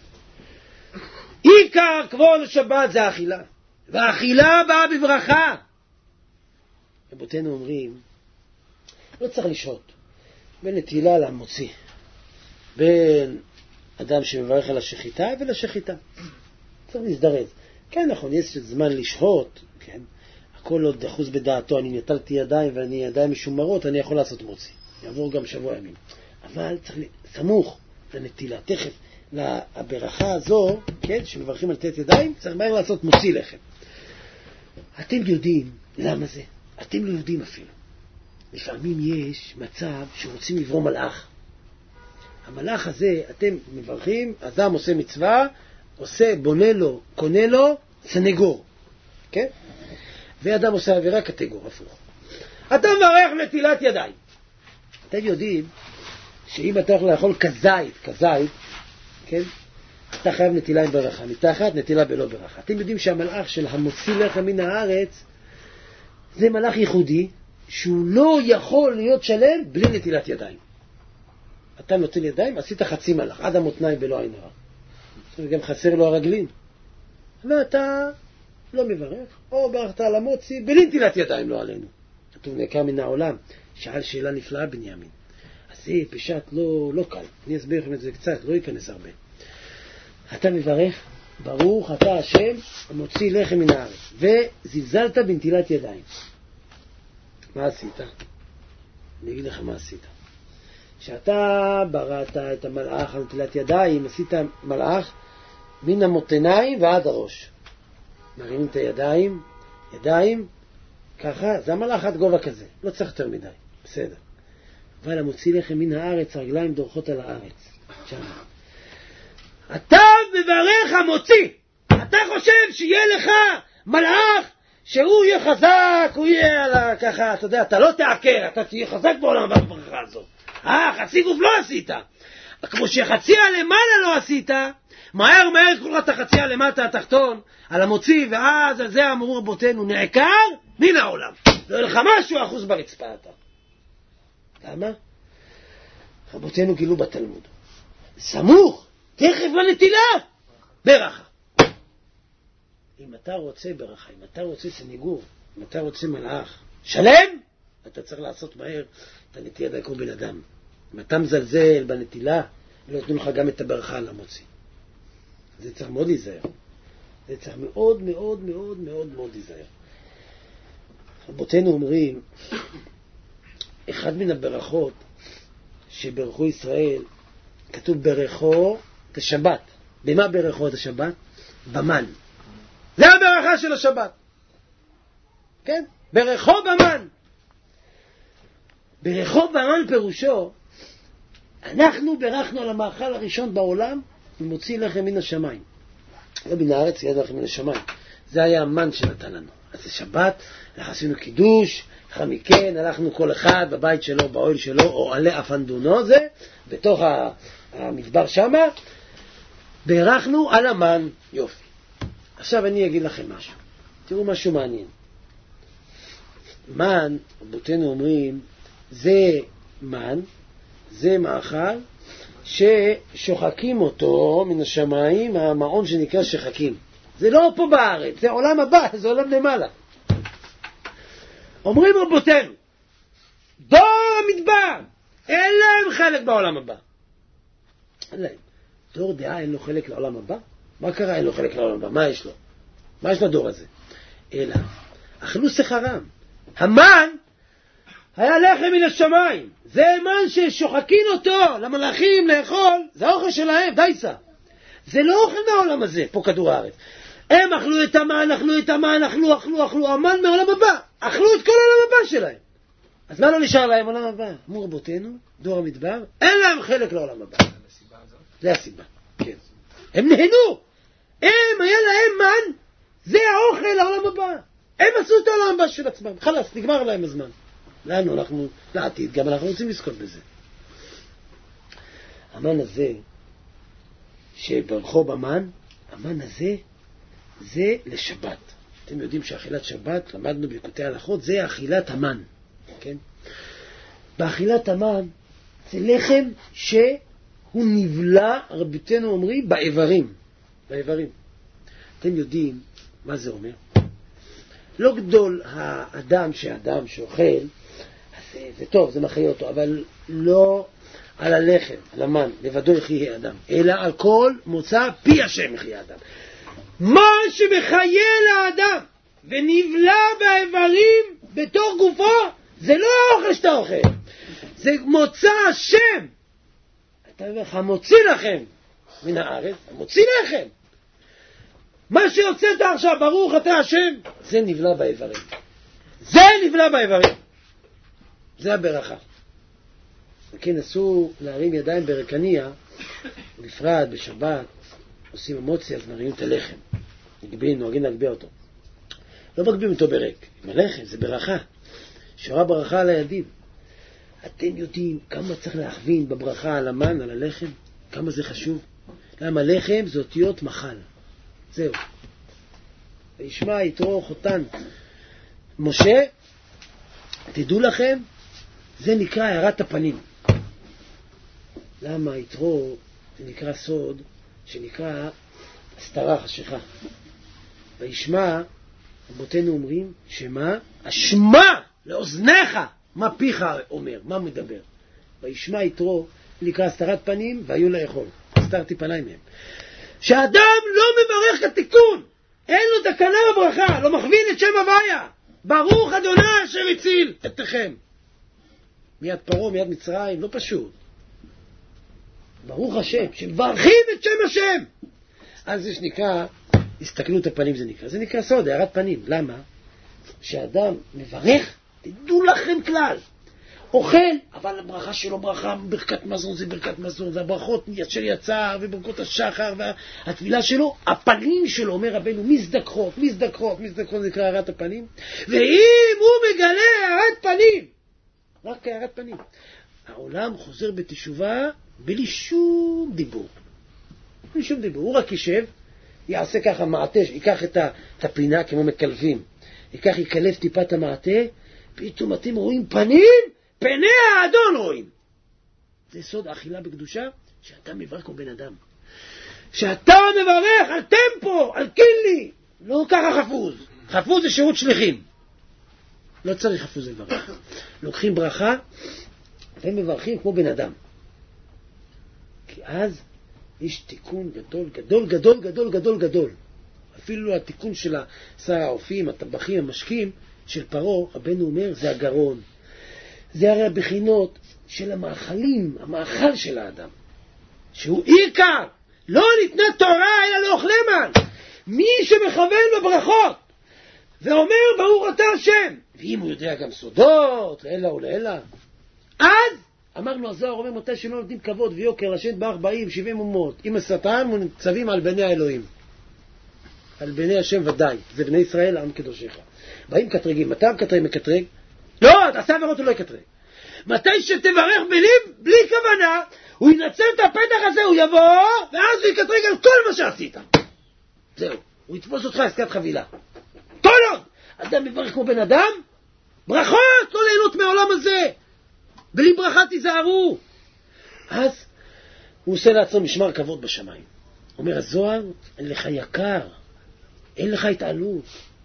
עיקר כבוד השבת זה האכילה. והאכילה באה בברכה. רבותינו אומרים, לא צריך לשהות. בין נטילה למוציא. בין אדם שמברך על השחיטה ולשחיטה. צריך להזדרז. כן, נכון, יש זמן לשהות, כן? הכל עוד דחוס בדעתו, אני נטלתי ידיים ואני ידיים משומרות, אני יכול לעשות מוציא. יעבור גם שבוע ימים. אבל צריך סמוך לנטילה, תכף, לברכה הזו, כן, שמברכים על תת ידיים, צריך מהר לעשות מוציא לחם. אתם יודעים למה זה? אתם לא יודעים אפילו. לפעמים יש מצב שרוצים לברום מלאך. המלאך הזה, אתם מברכים, אדם עושה מצווה, עושה, בונה לו, קונה לו, סנגור. כן? ואדם עושה עבירה, קטגור, הפוך. אתה מברך נטילת ידיים. אתם יודעים שאם אתה יכול לאכול כזית, כזית, כן? אתה חייב נטילה עם ברכה. מתחת, נטילה בלא ברכה. אתם יודעים שהמלאך של המוציא לחם מן הארץ, זה מלאך ייחודי, שהוא לא יכול להיות שלם בלי נטילת ידיים. אתה נוטל ידיים, עשית חצי מלאך, עד המותניים בלא עין הרע. וגם חסר לו הרגלים. ואתה לא מברך, או ברכת על המוציא, בלי נטילת ידיים לא עלינו. כתוב נעקר מן העולם. שאל שאלה נפלאה בנימין. אז זה פשט לא, לא קל. אני אסביר לכם את זה קצת, לא ייכנס הרבה. אתה מברך, ברוך אתה השם המוציא לחם מן הארץ, וזלזלת בנטילת ידיים. מה עשית? אני אגיד לך מה עשית. כשאתה בראת את המלאך על נטילת ידיים, עשית מלאך מן המותניים ועד הראש. מרימים את הידיים, ידיים, ככה, זה המלאך עד גובה כזה, לא צריך יותר מדי, בסדר. אבל המוציא לחם מן הארץ, הרגליים דורכות על הארץ. שמה. אתה מברך המוציא. אתה חושב שיהיה לך מלאך שהוא יהיה חזק, הוא יהיה על ה... ככה, אתה יודע, אתה לא תעקר, אתה תהיה חזק בעולם הבא בברכה הזאת. אה, חצי גוף לא עשית. כמו שחצי הלמעלה לא עשית, מהר מהר קורא את החצי הלמטה התחתון, על המוציא, ואז על זה אמרו רבותינו, נעקר מן העולם. לא יהיה לך משהו אחוז ברצפה אתה. למה? רבותינו גילו בתלמוד. סמוך, תכף לנטילה, ברכה. אם אתה רוצה ברכה, אם אתה רוצה סניגור, אם אתה רוצה מלאך שלם, אתה צריך לעשות מהר את הנטילה דייקו בן אדם. אם אתה מזלזל בנטילה, לא יתנו לך גם את הברכה על המוציא. זה צריך מאוד להיזהר. זה צריך מאוד מאוד מאוד מאוד מאוד להיזהר. רבותינו אומרים, אחד מן הברכות שברכו ישראל, כתוב ברכו את השבת. במה ברכו את השבת? במן. זה הברכה של השבת. כן? ברכו במן. ברכו במן פירושו, אנחנו ברכנו על המאכל הראשון בעולם, ומוציא לחם מן השמיים. לא מן הארץ, יד לחם מן השמיים. זה היה המן שנתן לנו. אז זה שבת, אנחנו עשינו קידוש, אחר מכן הלכנו כל אחד בבית שלו, באוהל שלו, או עלי אפנדונו זה, בתוך המדבר שמה, ברכנו על המן. יופי. עכשיו אני אגיד לכם משהו. תראו משהו מעניין. מן, רבותינו אומרים, זה מן, זה מאכל ששוחקים אותו מן השמיים, המעון שנקרא שחקים. זה לא פה בארץ, זה עולם הבא, זה עולם למעלה. אומרים רבותינו, דור המדבר, אין להם חלק בעולם הבא. אין להם. דור דעה אין לו חלק לעולם הבא? מה קרה אין לו חלק לעולם הבא? מה יש לו? מה יש לדור הזה? אלא, אכלו שכרם. המן היה לחם מן השמיים. זה מן ששוחקים אותו למלאכים לאכול, זה האוכל שלהם, דייסה. זה לא אוכל מהעולם הזה, פה כדור הארץ. הם אכלו את המן, אכלו את המן, אכלו, אכלו, אכלו, המן מהעולם הבא. אכלו את כל העולם הבא שלהם. אז מה לא נשאר להם עולם הבא? אמרו רבותינו, דור המדבר, אין להם חלק לעולם הבא. זה הסיבה, כן. הם נהנו. הם, היה להם מן, זה האוכל לעולם הבא. הם עשו את העולם הבא של עצמם. חלס, נגמר להם הזמן. לנו, אנחנו, לעתיד, גם אנחנו רוצים לזכות בזה. המן הזה, שברכו במן, המן הזה, זה לשבת. אתם יודעים שאכילת שבת, למדנו בליקוטי הלכות, זה אכילת המן. כן? באכילת המן, זה לחם שהוא נבלע, רבותינו אומרים, באיברים. באיברים. אתם יודעים מה זה אומר? לא גדול האדם שאדם שאוכל, אז זה טוב, זה מחיה אותו, אבל לא על הלחם, על המן, לבדו יחיה אדם, אלא על כל מוצא פי השם יחיה אדם. מה שמחיה לאדם ונבלע באיברים בתוך גופו, זה לא האוכל שאתה אוכל, זה מוצא השם. אתה אומר לך, מוציא לכם מן הארץ, מוציא לכם. מה שיוצאת עכשיו, ברוך אתה השם, זה נבלע באיברים. זה נבלע באיברים. זה הברכה. וכן אסור להרים ידיים ברקניה, בפרט בשבת, עושים אמוציה, אז מרימים את הלחם. נגבים, נוהגים להגביה אותו. לא מגבים אותו ברק. עם הלחם, זה ברכה. שורה ברכה על הידים. אתם יודעים כמה צריך להכווין בברכה על המן, על הלחם? כמה זה חשוב? למה לחם זה אותיות מחל. זהו. וישמע יתרו חותן משה, תדעו לכם, זה נקרא הערת הפנים. למה יתרו זה נקרא סוד שנקרא הסתרה חשיכה. וישמע, רבותינו אומרים, שמה? השמה לאוזניך מה פיך אומר, מה מדבר. וישמע יתרו, נקרא הסתרת פנים, והיו לאכול. הסתרתי פניי מהם. שאדם לא מברך כתיקון, אין לו תקנה בברכה, לא מכווין את שם הוויה. ברוך אדוני אשר הציל אתכם. מיד פרעה, מיד מצרים, לא פשוט. ברוך השם, שמברכים את שם השם. אז זה שנקרא, הסתכלות הפנים זה נקרא. זה נקרא סוד, הערת פנים. למה? שאדם מברך, תדעו לכם כלל. אוכל, אבל הברכה שלו ברכה, ברכת מזון זה ברכת מזון, והברכות של יצא, וברכות השחר, והתפילה שלו, הפנים שלו, אומר רבנו, מזדקחות, מזדקחות, מזדקחות, זה נקרא הערת הפנים. ואם הוא מגלה הערת פנים, רק הערת פנים, העולם חוזר בתשובה, בלי שום דיבור. בלי שום דיבור. הוא רק יישב, יעשה ככה מעטה, ייקח את הפינה כמו מקלבים, ייקח, יקלב טיפת המעטה, פתאום אתם רואים פנים, פני האדון רואים. זה סוד האכילה בקדושה, שאתה מברך כמו בן אדם. שאתה מברך על טמפו, על קילי, לא ככה חפוז. חפוז זה שירות שליחים. לא צריך חפוז לברך. לוקחים ברכה, ומברכים כמו בן אדם. כי אז יש תיקון גדול, גדול, גדול, גדול, גדול, גדול. אפילו התיקון של שר האופים, הטבחים, המשקים, של פרעה, רבנו אומר, זה הגרון. זה הרי הבחינות של המאכלים, המאכל של האדם. שהוא עיקר, לא ניתנה תורה אלא לאוכלי מן. מי שמכוון בברכות, ואומר ברוך אתה השם, ואם הוא יודע גם סודות, לעילה ולעילה, אז, אמרנו הזוהר, אומר מתי שלא נותנים כבוד ויוקר, לשם בארבעים, שבעים אומות, עם השטן מוצבים על בני האלוהים. על בני השם ודאי, זה בני ישראל, עם קדושך. באים קטרגים, מתי מקטרג מקטרג? לא, תעשה עבירות הוא לא יקטרג. מתי שתברך בלי, בלי כוונה, הוא ינצל את הפתח הזה, הוא יבוא, ואז הוא יקטרג על כל מה שעשית. זהו, הוא יתפוס אותך עסקת חבילה. כל עוד, אדם מברך כמו בן אדם, ברכות, לא ליהנות מהעולם הזה. בלי ברכה תיזהרו. אז הוא עושה לעצמו משמר כבוד בשמיים. אומר הזוהר, אין לך יקר, אין לך התעלות.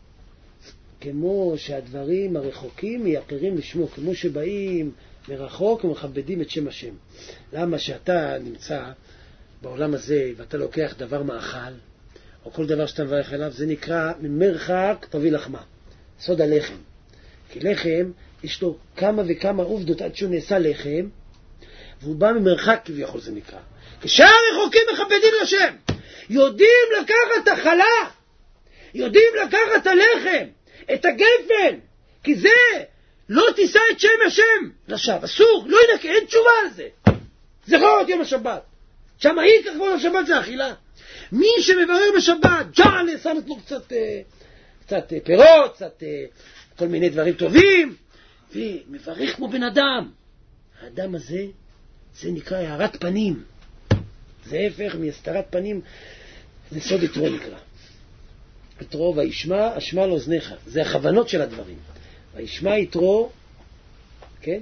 כמו שהדברים הרחוקים מייחרים לשמו, כמו שבאים מרחוק ומכבדים את שם השם. למה שאתה נמצא בעולם הזה ואתה לוקח דבר מאכל, או כל דבר שאתה מברך עליו, זה נקרא ממרחק תביא לחמה. סוד הלחם. כי לחם יש לו כמה וכמה עובדות עד שהוא נעשה לחם, והוא בא ממרחק כביכול זה נקרא. כשהרחוקים מכבדים לשם, יודעים לקחת את החלה, יודעים לקחת את הלחם, את הגפן, כי זה לא תישא את שם השם לשווא, אסור, לא ינקה, אין תשובה על זה. זה חורת יום השבת. שם העיקר כבוד השבת זה אכילה. מי שמברר בשבת, ג'עלה, שם את לו קצת, קצת פירות, קצת כל מיני דברים טובים, ומברך כמו בן אדם. האדם הזה, זה נקרא הערת פנים. זה הפך מהסתרת פנים, זה סוד יתרו נקרא. יתרו וישמע, אשמע לאוזניך. זה הכוונות של הדברים. וישמע יתרו, כן?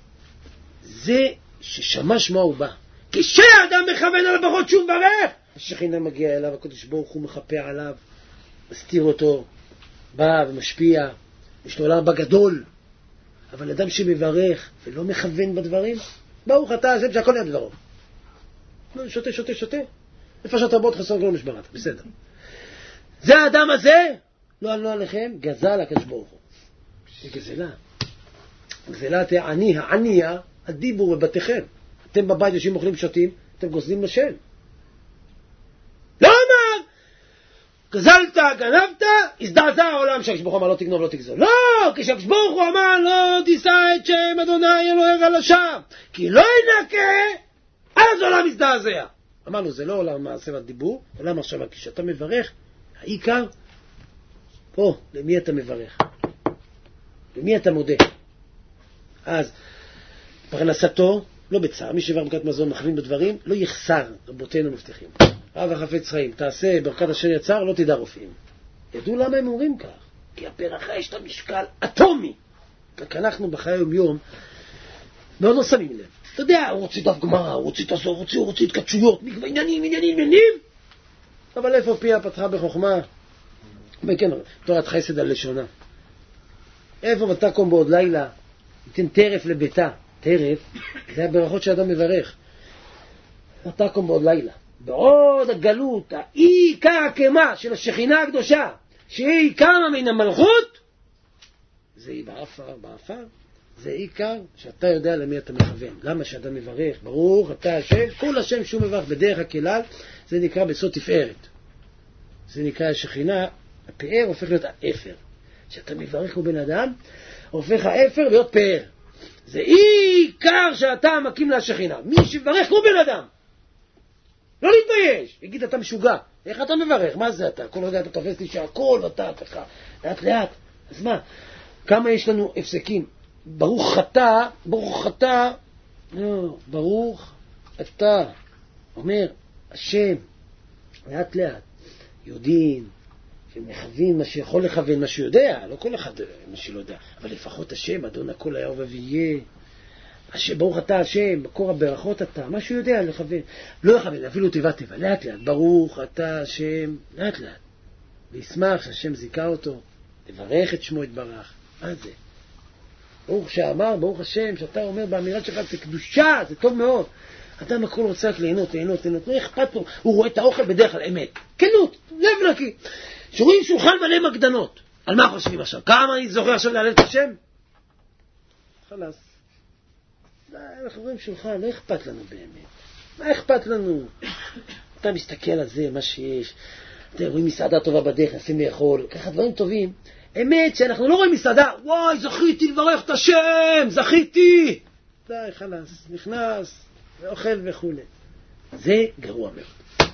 זה ששמע שמה הוא בא. כשהאדם מכוון על הברכות שהוא מברך, השכינה מגיע אליו, הקדוש ברוך הוא מחפה עליו, מסתיר אותו, בא ומשפיע, יש לו עולם בגדול. אבל אדם שמברך ולא מכוון בדברים, ברוך אתה השם שהכל נהיה בדברו. שותה, שותה, שותה. נפשות רבות חסר גלום משברת, בסדר. זה האדם הזה, לא עלנו עליכם, גזל הקדוש ברוך הוא. זה גזלה. גזלה תעני, הענייה, הדיבור בבתיכם. אתם בבית יושבים אוכלים שותים, אתם גוזלים לשם. לא אמר, גזלת, גנבת, הזדעזע העולם שהקדוש ברוך הוא אמר לא תגנוב, לא תגזול. לא, כשהקדוש ברוך הוא אמר לא תישא את שם אדוני אלוהיך לשווא, כי לא ינקה, אז העולם הזדעזע. אמרנו, זה לא עולם מעשה והדיבור, עולם מחשבה. כשאתה מברך, העיקר, פה, למי אתה מברך? למי אתה מודה? אז, פרנסתו, לא בצער, מי שעבר ברכת מזון מכוון בדברים, לא יחסר, רבותינו מבטחים. רב החפץ חיים, תעשה ברכת אשר יצר, לא תדע רופאים. ידעו למה הם אומרים כך? כי הברכה יש לה משקל אטומי. רק אנחנו בחיי יום יום, מאוד לא שמים לב. אתה יודע, הוא רוצה דף גמרא, הוא רוצה תעזור, הוא רוצה, הוא רוצה התקדשויות, עניינים, עניינים, עניינים. אבל איפה פיה פתחה בחוכמה? וכן, תורת חסד על לשונה. איפה ותקום בעוד לילה, ייתן טרף לביתה. טרף, זה הברכות שאדם מברך. ותקום בעוד לילה. בעוד הגלות, האי עיקר הקמה של השכינה הקדושה, שהיא קמה מן המלכות, זה היא באפר, באפר. זה עיקר שאתה יודע למי אתה מכוון. למה שאתה מברך, ברוך אתה השם, כל השם שהוא מברך בדרך הכלל, זה נקרא בסוד תפארת. זה נקרא השכינה, הפאר הופך להיות האפר. שאתה מברך הוא בן אדם, הופך האפר להיות פאר. זה עיקר שאתה מקים להשכינה. מי שברך הוא בן אדם. לא להתבייש. יגיד, אתה משוגע. איך אתה מברך? מה זה אתה? כל רגע אתה תופס לי שהכל ואתה, אתה, לאט לאט. אז מה? כמה יש לנו הפסקים? ברוך אתה, ברוך אתה, לא, ברוך אתה, אומר השם, לאט לאט, יודעים, שמכוון מה שיכול לכוון, מה שיודע, לא כל אחד מה שלא יודע, אבל לפחות השם, אדון הכל היה ובהיה, השם, ברוך אתה השם, מקור הברכות אתה, מה שיודע לכוון, לא לכוון, אפילו תיבת תיבה, לאט לאט, ברוך אתה השם, לאט לאט, וישמח שהשם זיכה אותו, לברך את שמו יתברך, מה זה? ברוך שאמר, ברוך השם, שאתה אומר באמירה שלך, זה קדושה, זה טוב מאוד. אדם הכל רוצה רק ליהנות, ליהנות, ליהנות, לא אכפת לו, הוא רואה את האוכל בדרך כלל, אמת. כנות, לב נקי. שרואים שולחן מלא מגדנות. על מה חושבים עכשיו? כמה אני זוכר עכשיו להלל את השם? חלס. אנחנו רואים שולחן, לא אכפת לנו באמת. מה אכפת לנו? אתה מסתכל על זה, מה שיש. אתם רואים מסעדה טובה בדרך, נשים לאכול, ככה דברים טובים. אמת שאנחנו לא רואים מסעדה, וואי, זכיתי לברך את השם, זכיתי. די, חלס, נכנס, ואוכל וכו'. זה גרוע מאוד.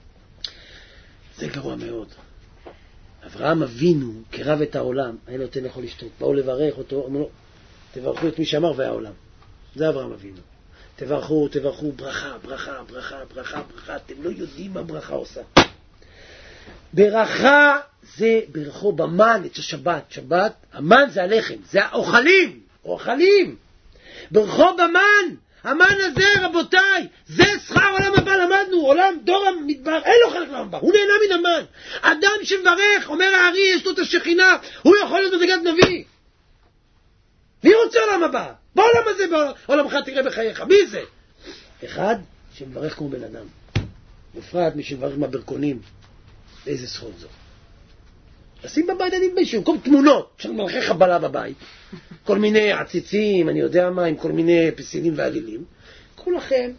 זה גרוע מאוד. אברהם אבינו, קרב את העולם, היה נותן לאכול לשתות. באו לברך אותו, אמרו לו, תברכו את מי שאמר והעולם. זה אברהם אבינו. תברכו, תברכו, ברכה, ברכה, ברכה, ברכה, ברכה. אתם לא יודעים מה ברכה עושה. ברכה זה ברכו במן את השבת. שבת, המן זה הלחם, זה האוכלים, אוכלים. ברכו במן, המן הזה רבותיי, זה שכר עולם הבא, למדנו, עולם דור המדבר, אין לו חלק לעולם הבא, הוא נהנה מן המן. אדם שמברך, אומר הארי, יש לו את השכינה, הוא יכול להיות מדרגת נביא. מי רוצה עולם הבא? בעולם הזה, בעולמך תראה בחייך, מי זה? אחד שמברך כמו בן אדם, בפרט מי שמברך מהברקונים. איזה זכות זו. לשים בבית אני מתביישו, כל תמונות של מלכי חבלה בבית, כל מיני עציצים, אני יודע מה, עם כל מיני פסילים ועלילים, כולכם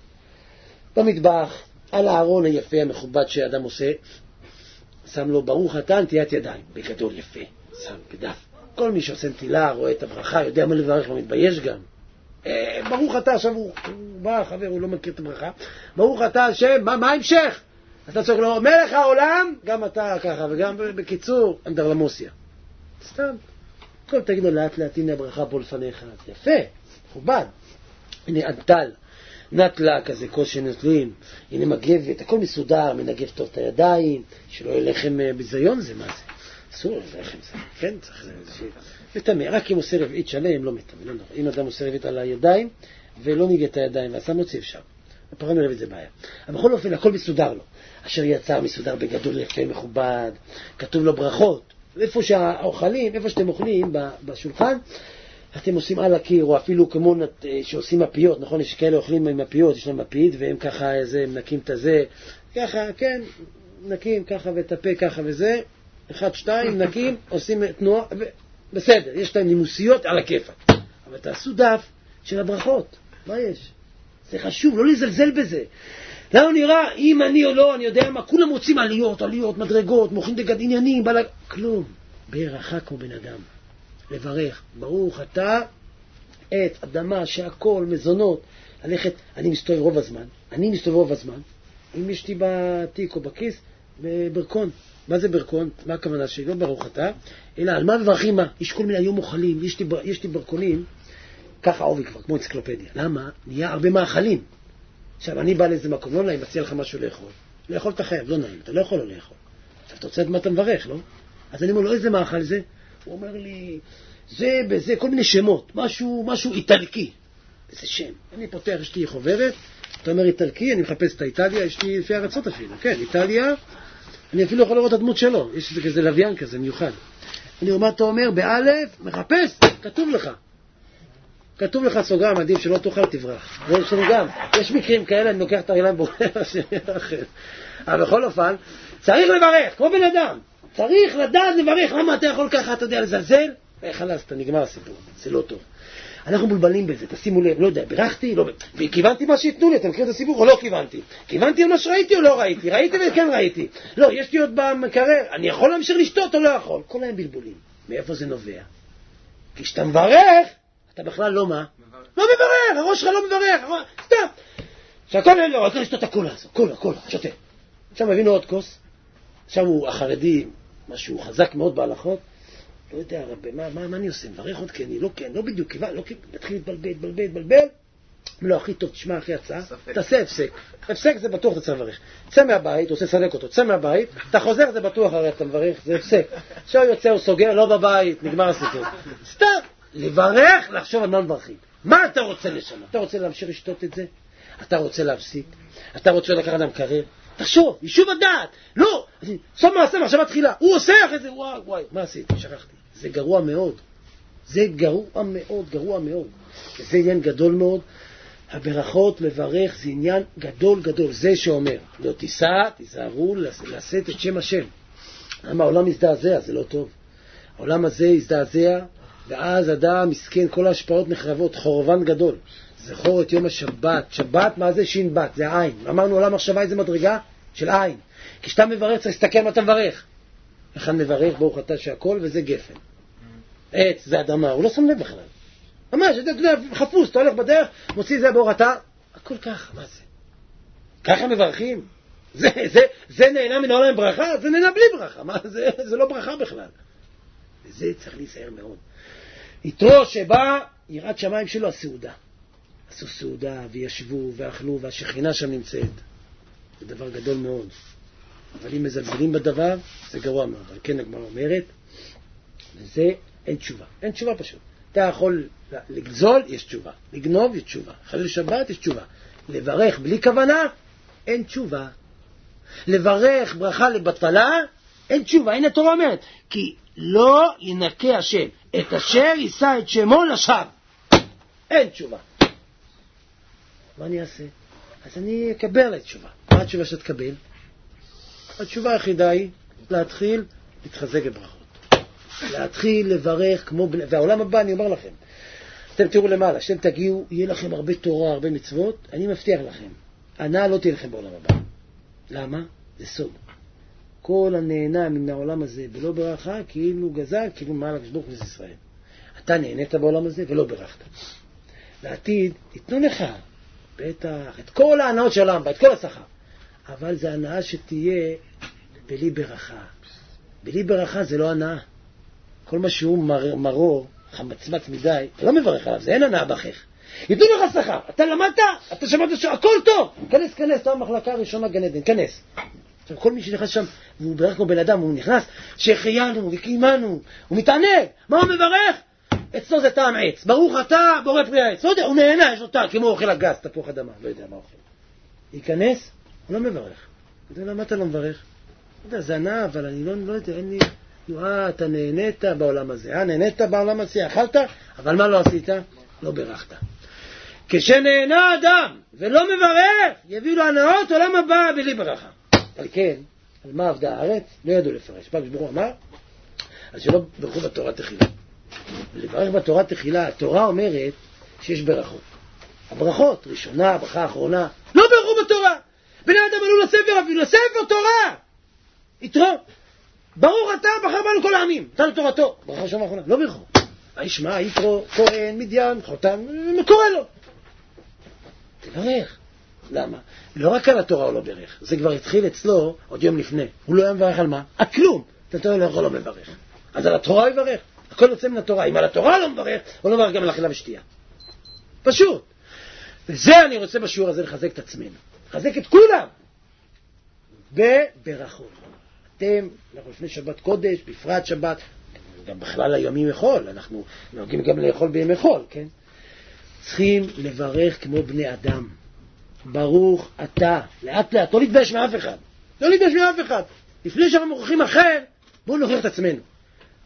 במטבח, על הארון היפה המכובד שאדם עושה, שם לו ברוך אתה נטיית ידיים, בגדול יפה, שם בדף. כל מי שעושה נטילה, רואה את הברכה, יודע מה לברך, לא מתבייש גם. אה, ברוך אתה, עכשיו הוא, הוא בא, חבר, הוא לא מכיר את הברכה, ברוך אתה השם, מה, מה המשך? אתה צריך לו, מלך העולם, גם אתה ככה, וגם בקיצור, אנדרלמוסיה. סתם. כל תגיד לו לאט לאט, הנה הברכה פה לפניך. יפה, מכובד. הנה אנטל, נטלה כזה, כל שנטלים, הנה מגבת, הכל מסודר, מנגב טוב את הידיים, שלא יהיה לכם בזיון זה, מה זה? אסור לכם זה, כן? צריך זה. מטמא, רק אם עושה רבעית שלם, לא מטמא, לא נורא. אם אדם עושה רבעית על הידיים, ולא ניגע את הידיים, ועשה מוציא אפשר. הפרענו רבעית זה בעיה. אבל בכל אופן, הכל מסודר לו. אשר יצא מסודר בגדול יפה מכובד, כתוב לו ברכות. איפה שהאוכלים, איפה שאתם אוכלים בשולחן, אתם עושים על הקיר, או אפילו כמו שעושים מפיות, נכון? יש כאלה אוכלים עם מפיות, יש להם מפית, והם ככה איזה, מנקים את הזה, ככה, כן, נקים ככה וטפה ככה וזה, אחד, שתיים, נקים, עושים תנועה, בסדר, יש להם נימוסיות על הכיפה. אבל תעשו דף של הברכות, מה יש? זה חשוב, לא לזלזל בזה. לא נראה, אם אני או לא, אני יודע מה, כולם רוצים עליות, עליות, מדרגות, מוכין דגד עניינים, בלג... כלום. ברכה כמו בן אדם. לברך, ברוך אתה, עת, אדמה, שהכל, מזונות, ללכת, אני מסתובב רוב הזמן, אני מסתובב רוב הזמן, אם יש לי בתיק או בכיס, בברקון. מה זה ברקון? מה הכוונה שלי? לא ברוך אתה, אלא על מה מברכים מה? יש כל מיני היום אוכלים, יש לי, יש לי ברקונים, ככה עובי כבר, כמו אנציקלופדיה. למה? נהיה הרבה מאכלים. עכשיו, אני בא לאיזה מקום, לא נעים, מציע לך משהו לאכול. לאכול אתה חייב, לא נעים, אתה לא יכול לא לאכול. עכשיו, אתה רוצה את מה אתה מברך, לא? אז אני אומר לו, איזה מאכל זה? הוא אומר לי, זה בזה, כל מיני שמות, משהו, משהו איטלקי. איזה שם. אני פותח, יש לי חוברת, אתה אומר איטלקי, אני מחפש את האיטליה, יש לי לפי ארצות אפילו, כן, איטליה, אני אפילו יכול לראות את הדמות שלו, יש איזה כזה לוויין כזה מיוחד. אני אומר, אתה אומר, באלף, מחפש, כתוב לך. כתוב לך סוגריים, עדיף שלא תוכל תברח. יש לנו גם, יש מקרים כאלה, אני לוקח את הרגליים בורח, אבל בכל אופן, צריך לברך, כמו בן אדם. צריך לדעת לברך, למה אתה יכול ככה, אתה יודע, לזלזל? חלס, אתה נגמר הסיפור, זה לא טוב. אנחנו מולבלים בזה, תשימו לב, לא יודע, ברכתי, לא... וכיוונתי מה שיתנו לי, אתם מכירים את הסיפור או לא כיוונתי? כיוונתי על מה שראיתי או לא ראיתי? ראיתי וכן ראיתי. לא, יש לי עוד במקרר, אני יכול להמשיך לשתות או לא יכול? כל הם בלבולים. מאיפה זה נובע? כי כשאתה מברך, אתה בכלל לא מה? לא מברך, הראש שלך לא מברך, סתם. שהכל אין לו, אני רוצה לשתות הקולה הזו, קולה, קולה, שותה. עכשיו מבינו עוד כוס, עכשיו הוא החרדי, משהו חזק מאוד בהלכות, לא יודע, רבי, מה, מה, מה אני עושה? מברך עוד כן, לא כן, לא בדיוק, כיוון, לא כן, נתחיל להתבלבל, להתבלבל, להתבלבל. לא, הכי טוב, תשמע, הכי הצעה, תעשה הפסק. הפסק זה בטוח, אתה צריך לברך. צא מהבית, עושה סדק אותו, צא מהבית, אתה חוזר, זה בטוח, הרי אתה מברך, זה הפסק. עכשיו יוצא, הוא סוגר, לא בבית, נגמר הסיפור. סתם, לברך, לחשוב על מה מברכים. מה אתה רוצה לשנות? אתה רוצה להמשיך לשתות את זה? אתה רוצה להפסיק? אתה רוצה לקחת למקרר? תחשוב, יישוב הדעת. לא, סוף מעשה, מחשבה תחילה. הוא עושה אחרי זה, וואי, וואי, מה עשיתי? שכחתי. זה גרוע מאוד. זה גרוע מאוד, גרוע מאוד. זה עניין גדול מאוד. הברכות לברך זה עניין גדול גדול. זה שאומר, לא תיסע, תיזהרו לשאת את שם השם. למה העולם הזדעזע? זה לא טוב. העולם הזה הזדעזע, ואז אדם מסכן, כל ההשפעות נחרבות, חורבן גדול. זכור את יום השבת. שבת, מה זה שין בת? זה העין. אמרנו עולם מחשבה איזה מדרגה? של עין. כשאתה מברך, צריך להסתכל מה אתה מברך. איך אני מברך? ברוך אתה שהכל, וזה גפן. עץ, זה אדמה. הוא לא שם לב בכלל. ממש, אתה יודע, חפוש, אתה הולך בדרך, מוציא זה ברוך אתה. הכל ככה, מה זה? ככה מברכים? זה, זה, זה נהנה מן העולם ברכה? זה נהנה בלי ברכה. מה, זה, זה לא ברכה בכלל. וזה צריך להיזהר מאוד. יתרו שבא, יראת שמיים שלו, הסעודה. עשו סעודה, וישבו, ואכלו, והשכינה שם נמצאת. זה דבר גדול מאוד. אבל אם מזלזלים בדבר, זה גרוע מאוד. אבל כן, הגמרא אומרת, וזה אין תשובה. אין תשובה פשוט. אתה יכול לגזול, יש תשובה. לגנוב, יש תשובה. חלל שבת, יש תשובה. לברך בלי כוונה, אין תשובה. לברך ברכה לבטלה, אין תשובה. הנה התורה אומרת, כי לא ינקה השם את אשר יישא את שמו לשווא. אין תשובה. מה אני אעשה? אז אני אקבל את תשובה. מה התשובה שתקבל? התשובה היחידה היא להתחיל להתחזק בברכות. להתחיל לברך כמו בני... והעולם הבא, אני אומר לכם, אתם תראו למעלה, שאתם תגיעו, יהיה לכם הרבה תורה, הרבה מצוות, אני מבטיח לכם, הנאה לא תהיה לכם בעולם הבא. למה? זה סוד. כל הנהנה מן העולם הזה ולא ברכה, כאילו גזל, כאילו מעל הקדוש ברוך הוא ישראל. אתה נהנית בעולם הזה ולא ברכת. לעתיד, יתנו לך, בטח, את כל ההנאות של העולם, את כל השכר. אבל זה הנאה שתהיה בלי ברכה. בלי ברכה זה לא הנאה. כל מה שהוא מר, מרור, חמצמץ מדי, אתה לא מברך עליו, זה אין הנאה בכך. יתנו לך שכר, אתה למדת, אתה שמעת שהכל טוב. כנס, כנס, אתה המחלקה הראשונה גן עדן, כנס. עכשיו, כל מי שנכנס שם, והוא ברך כמו בן אדם, הוא נכנס, שהחיינו וקיימנו, הוא מתענג. מה הוא מברך? אצלו זה טעם עץ. ברוך אתה, בורא פרי העץ. לא יודע, הוא נהנה, יש לו טעם, כמו אוכל הגס, תפוח אדמה, לא יודע מה אוכל. ייכנס, הוא לא מברך. אתה יודע, למה אתה לא מברך? לא יודע, זה הנאה, אבל אני לא, לא יודע, אין לי... אה, אתה נהנית בעולם הזה, אה, נהנית בעולם הזה, אכלת, אבל מה לא עשית? לא ברכת. כשנהנה אדם ולא מברך, יביאו לו הנאות עולם הבא בלי ברכה. על כן, על מה עבדה הארץ? לא ידעו לפרש. פעם שברוך אמר, אז שלא ברכו בתורה תחילה. לברך בתורה תחילה, התורה אומרת שיש ברכות. הברכות, ראשונה, ברכה האחרונה, לא ברכו בתורה. בני אדם עלו לספר אפילו, לספר תורה. יתרו, ברוך אתה בחר בנו כל העמים, נתן תורתו, ברכה ראשונה האחרונה, לא ברכו. האיש מה, יתרו, כהן, מדיין, חותם, קורא לו. תברך. למה? לא רק על התורה הוא לא ברך, זה כבר התחיל אצלו עוד יום לפני. הוא לא היה מברך על מה? על כלום. אתה תראה, לא יכול לא מברך. אז על התורה הוא יברך. הכל יוצא מן התורה. אם על התורה לא מברך, הוא לא מברך גם על אכילה ושתייה. פשוט. וזה אני רוצה בשיעור הזה לחזק את עצמנו. לחזק את כולם. בברכות. אתם, אנחנו לפני שבת קודש, בפרט שבת, גם בכלל הימים מחול, אנחנו נוהגים גם לאכול בימי חול, כן? צריכים לברך כמו בני אדם. ברוך אתה. לאט לאט, לא להתבייש מאף אחד. לא להתבייש מאף אחד. לפני שאנחנו מוכרחים אחר, בואו נוכיח את עצמנו.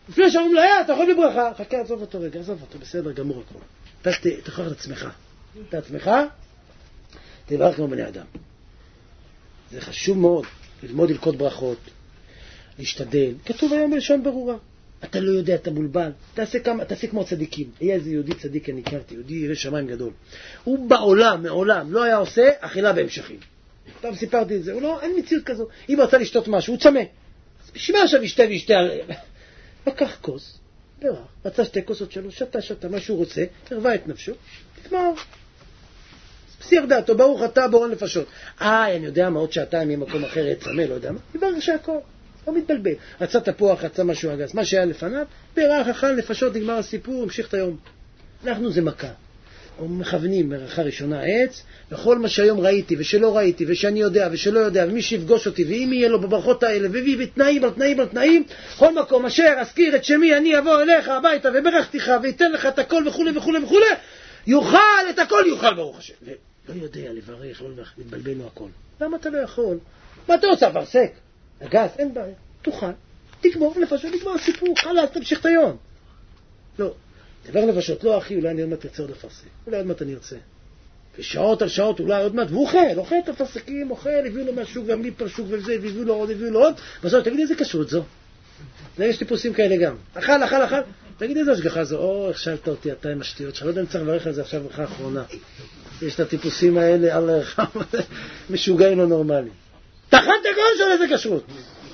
לפני שאומרים לה, אתה יכול בברכה, חכה, עזוב אותו רגע, עזוב אותו, בסדר גמור הכל. תחבר את עצמך, את עצמך, תברך כמו בני אדם. זה חשוב מאוד, ללמוד ללכות ברכות, להשתדל. כתוב היום בלשון ברורה. אתה לא יודע, אתה מולבל, תעשה כמה, תעשה כמו צדיקים. היה איזה יהודי צדיק, אני הכרתי, יהודי ירא שמיים גדול. הוא בעולם, מעולם, לא היה עושה אכילה בהמשכים. פעם סיפרתי את זה, הוא לא, אין מציאות כזו. אם רצה לשתות משהו, הוא צמא. אז בשביל מה עכשיו ישתה וישתה? לקח כוס, ברך, רצה שתי כוסות שלו, שתה, שתה, מה שהוא רוצה, הרווה את נפשו, תגמר. סיר דעתו, ברוך אתה בורא נפשות. אה, אני יודע מה, עוד שעתיים ממקום אחר יצמא, לא יודע מה, יברך שהכל, לא מתבלבל. רצה תפוח, רצה משהו אגס, מה שהיה לפניו, ברך, אכל, נפשות, נגמר הסיפור, המשיך את היום. אנחנו זה מכה. או מכוונים ברכה ראשונה עץ, וכל מה שהיום ראיתי ושלא ראיתי ושאני יודע ושלא יודע, ומי שיפגוש אותי ואם יהיה לו בברכות האלה וביא בתנאים על תנאים על תנאים, כל מקום אשר אזכיר את שמי אני אבוא אליך הביתה וברכתיך ויתן לך את הכל וכו' וכו' וכו', יוכל את הכל, יוכל ברוך השם. ולא יודע לברך, לא לברך, מתבלבל לו הכל. למה אתה לא יכול? מה אתה רוצה? פרסק, אגס, אין בעיה, תוכל, תגמור נפשות, נגמר הסיפור, חלס, תמשיך את היום. לא. דבר נפשות, לא אחי, אולי אני עוד מעט תרצה עוד לפרסק, אולי עוד מעט אני ארצה. ושעות על שעות, אולי עוד מעט, והוא אוכל, אוכל את הפרסקים, אוכל, הביאו לו מהשוק, גם לי פרשוק וזה, והביאו לו עוד, הביאו לו עוד, בסוף, תגיד איזה כשרות זו. יש טיפוסים כאלה גם. אכל, אכל, אכל, תגיד איזה השגחה זו, או, הכשלת אותי, אתה עם השטויות, שלא יודע אם צריך לברך על זה עכשיו ברכה האחרונה. יש את הטיפוסים האלה, על הרחם, משוגעים לא נורמלי. תחת הגול של איזה כשרות.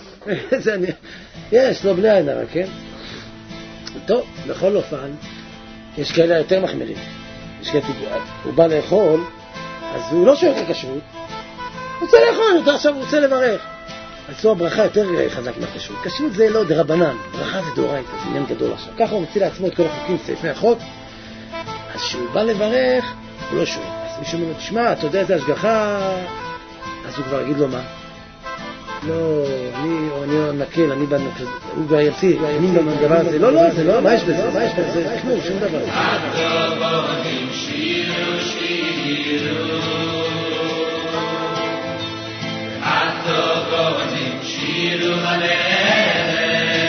יש, לא בלי עין הרע, כן? טוב, בכל אופן, יש כאלה יותר מחמירים. יש כאלה, הוא בא לאכול, אז הוא לא שואל את הכשרות, הוא רוצה לאכול, הוא עכשיו רוצה לברך. אז זו הברכה יותר חזק מהכשרות. כשרות זה לא דרבנן, ברכה זה דאורייתא, זה עניין גדול עכשיו. ככה הוא מוציא לעצמו את כל החוקים סעיפי החוק, אז כשהוא בא לברך, הוא לא שואל. אז מישהו אומר, תשמע, אתה יודע איזה השגחה, אז הוא כבר יגיד לו מה? לא, אני, אני נקל, אני בנקל, הוא כבר יציא, אני בדבר הזה, לא, לא, זה לא, מה יש בזה, מה יש בזה, זה כלום, שום דבר. הדרבנים שירו שירו, הדרבנים שירו למלך,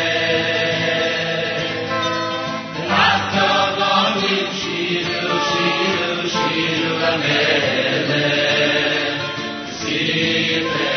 הדרבנים שירו שירו שירו למלך, סיפר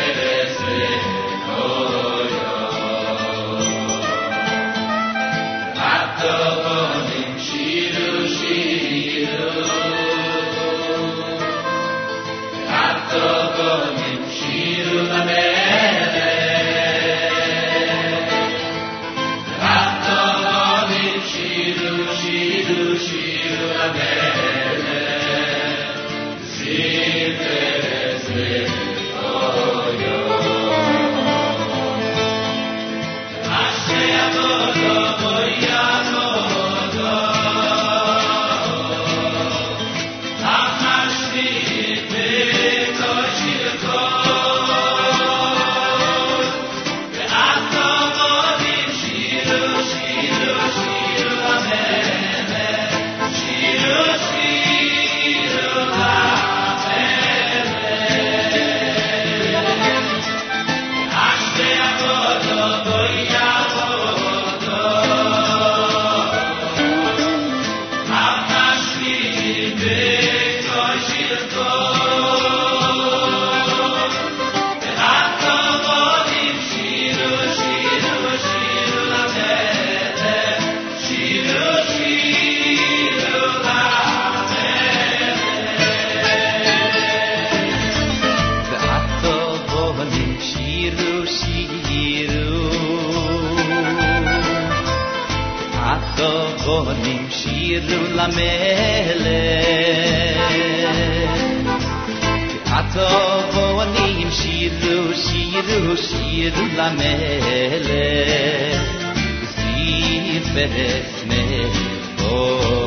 בונים שירו למלך, עתו בונים שירו שירו שירו למלך, סיפר עצמך